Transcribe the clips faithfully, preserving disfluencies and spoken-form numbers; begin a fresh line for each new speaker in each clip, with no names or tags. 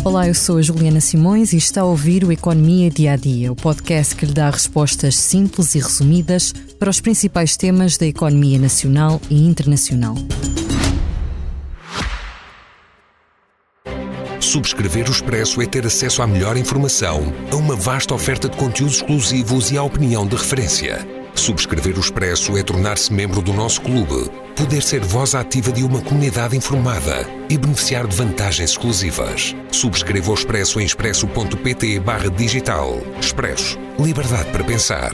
Olá, eu sou a Juliana Simões e está a ouvir o Economia Dia a Dia, o podcast que lhe dá respostas simples e resumidas para os principais temas da economia nacional e internacional.
Subscrever o Expresso é ter acesso à melhor informação, a uma vasta oferta de conteúdos exclusivos e à opinião de referência. Subscrever o Expresso é tornar-se membro do nosso clube, poder ser voz ativa de uma comunidade informada e beneficiar de vantagens exclusivas. Subscreva o Expresso em expresso.pt barra digital. Expresso. Liberdade para pensar.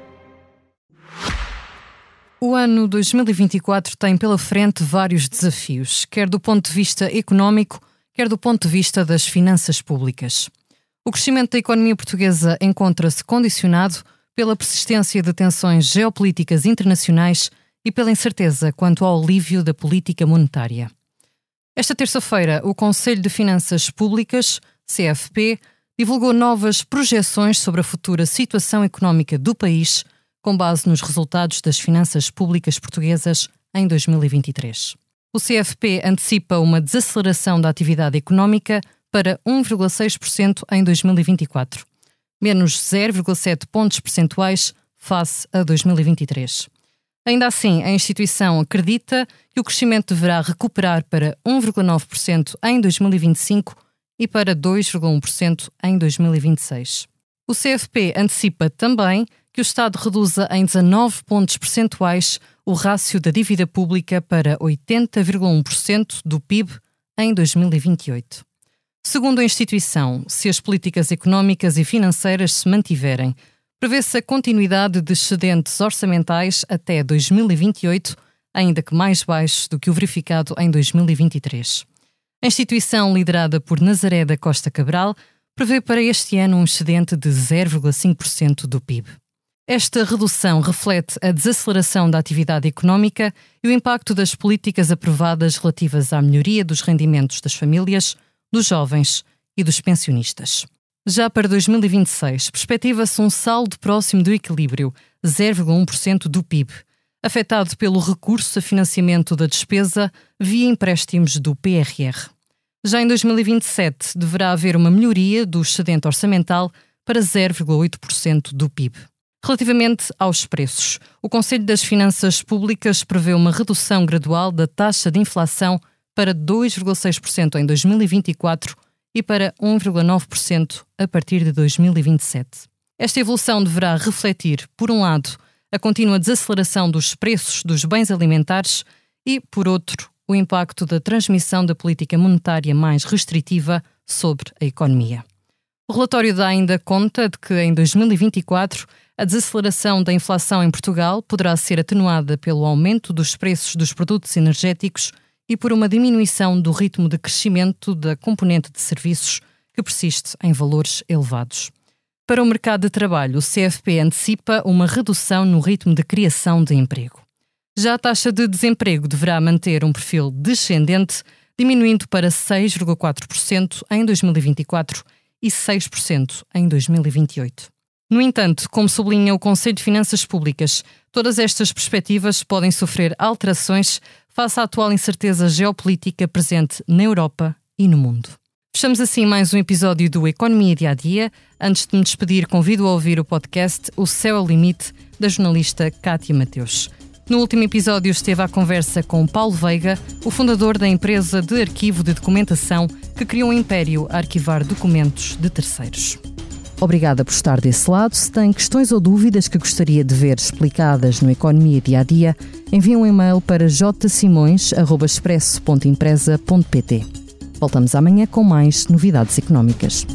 O ano dois mil e vinte e quatro tem pela frente vários desafios, quer do ponto de vista económico, quer do ponto de vista das finanças públicas. O crescimento da economia portuguesa encontra-se condicionado pela persistência de tensões geopolíticas internacionais e pela incerteza quanto ao alívio da política monetária. Esta terça-feira, o Conselho de Finanças Públicas, C F P, divulgou novas projeções sobre a futura situação económica do país, com base nos resultados das finanças públicas portuguesas em dois mil e vinte e três. O C F P antecipa uma desaceleração da atividade económica para um vírgula seis por cento em dois mil e vinte e quatro, menos zero vírgula sete pontos percentuais face a dois mil e vinte e três. Ainda assim, a instituição acredita que o crescimento deverá recuperar para um vírgula nove por cento em dois mil e vinte e cinco e para dois vírgula um por cento em dois mil e vinte e seis. O C F P antecipa também que o Estado reduza em dezanove pontos percentuais o rácio da dívida pública para oitenta vírgula um por cento do P I B em dois mil e vinte e oito. Segundo a instituição, se as políticas económicas e financeiras se mantiverem, prevê-se a continuidade de excedentes orçamentais até dois mil e vinte e oito, ainda que mais baixos do que o verificado em dois mil e vinte e três. A instituição, liderada por Nazaré da Costa Cabral, prevê para este ano um excedente de zero vírgula cinco por cento do P I B. Esta redução reflete a desaceleração da atividade económica e o impacto das políticas aprovadas relativas à melhoria dos rendimentos das famílias, dos jovens e dos pensionistas. Já para dois mil e vinte e seis, perspectiva-se um saldo próximo do equilíbrio, zero vírgula um por cento do P I B, afetado pelo recurso a financiamento da despesa via empréstimos do P R R. Já em dois mil e vinte e sete, deverá haver uma melhoria do excedente orçamental para zero vírgula oito por cento do P I B. Relativamente aos preços, o Conselho das Finanças Públicas prevê uma redução gradual da taxa de inflação para dois vírgula seis por cento em dois mil e vinte e quatro e para um vírgula nove por cento a partir de dois mil e vinte e sete. Esta evolução deverá refletir, por um lado, a contínua desaceleração dos preços dos bens alimentares e, por outro, o impacto da transmissão da política monetária mais restritiva sobre a economia. O relatório dá ainda conta de que, em dois mil e vinte e quatro, a desaceleração da inflação em Portugal poderá ser atenuada pelo aumento dos preços dos produtos energéticos e por uma diminuição do ritmo de crescimento da componente de serviços, que persiste em valores elevados. Para o mercado de trabalho, o C F P antecipa uma redução no ritmo de criação de emprego. Já a taxa de desemprego deverá manter um perfil descendente, diminuindo para seis vírgula quatro por cento em dois mil e vinte e quatro e seis por cento em dois mil e vinte e oito. No entanto, como sublinha o Conselho de Finanças Públicas, todas estas perspectivas podem sofrer alterações face à atual incerteza geopolítica presente na Europa e no mundo. Fechamos assim mais um episódio do Economia Dia a Dia. Antes de me despedir, convido a ouvir o podcast O Céu é o Limite, da jornalista Cátia Mateus. No último episódio esteve à conversa com Paulo Veiga, o fundador da empresa de arquivo de documentação que criou um império a arquivar documentos de terceiros. Obrigada por estar desse lado. Se tem questões ou dúvidas que gostaria de ver explicadas no Economia Dia a Dia, envie um e-mail para j simões arroba expresso ponto empresa ponto p t. Voltamos amanhã com mais novidades económicas.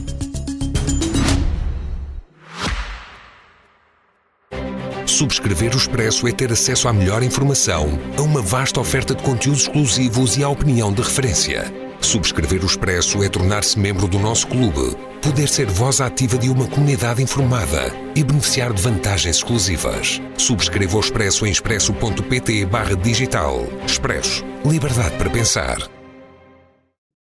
Subscrever o Expresso é ter acesso à melhor informação, a uma vasta oferta de conteúdos exclusivos e à opinião de referência. Subscrever o Expresso é tornar-se membro do nosso clube, poder ser voz ativa de uma comunidade informada e beneficiar de vantagens exclusivas. Subscreva o Expresso em expresso.pt barra digital. Expresso. Liberdade para pensar.